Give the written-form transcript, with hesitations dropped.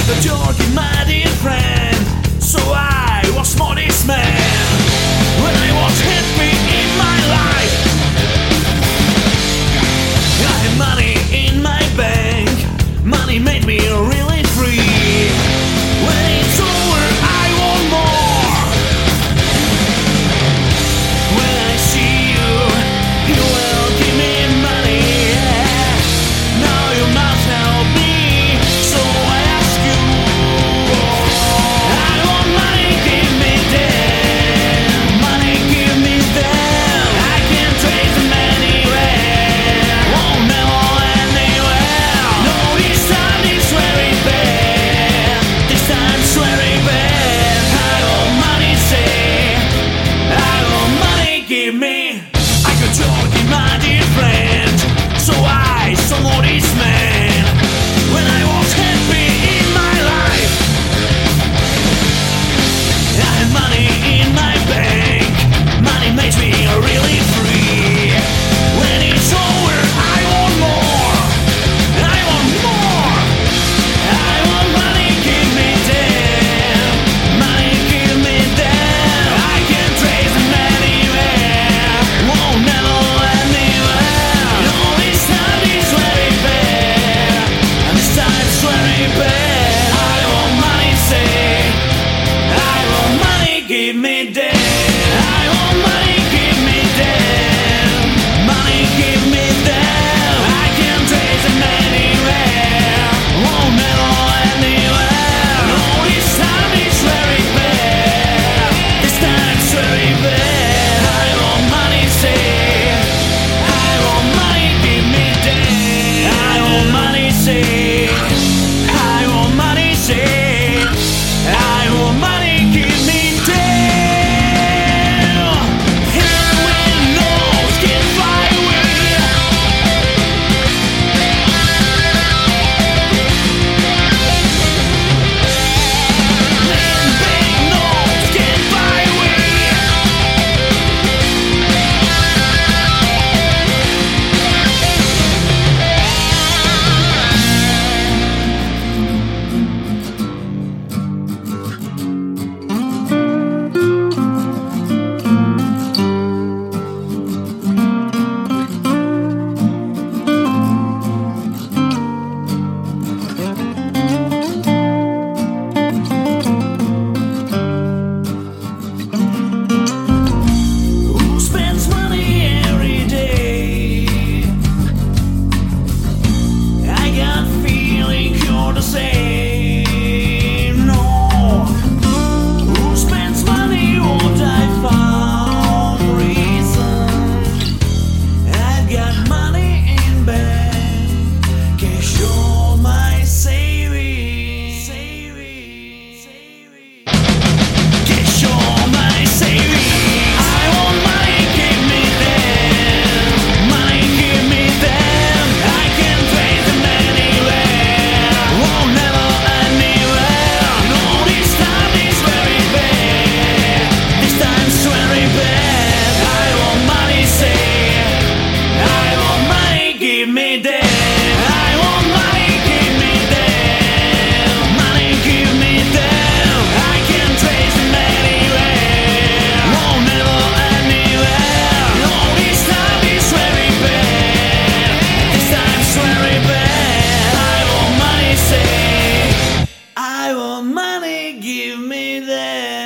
The joke, my dear friend. So I was modest man when I was happy in my life. I had money in my bank. Money made me really free. When it's over, I want more. When I see you, you will give me money. Now you must help me, so I ask you. I want money, give me them. Money, give me them. I can trace them anywhere. Won't never anywhere. No, this time it's very bad. This time's very bad. I want money, say. I want money, give me. I could talk in my dear friend. So I saw this man when I was happy in my life. I had money in my bank. Money makes me really free. When it's over, I want more. I want more. I want money, give me them. Money, give me them. I can trace them anywhere. Won't never anywhere. No, this time is very bad. This time's very bad. I want money, say. I want money, give me them. I want money, give me them. Money, give me them. I can trace them anywhere. Won't never anywhere. No, this time is very bad. This time's very bad. I want money, say. I want money, give me them. I want money, say. I want money, say. I want money, give me them. Here we know, get fly away. Big nose, get fly away. Who spends money every day? I got feeling you're the same. No. Who spends money? What I found reason. I've got money in bank. Cash all my savings. Cash all my savings. I want money, give me them. Money, give me them. I can trace them anywhere. Won't never anywhere. No, this time is very bad. This time's very bad. I want money, say. I want money, give me them. I want money, give me them. Money, give me them. I can trace them anywhere. Won't never anywhere. No, this time is very bad. This time's very bad. I want money, say. I want money, give me them.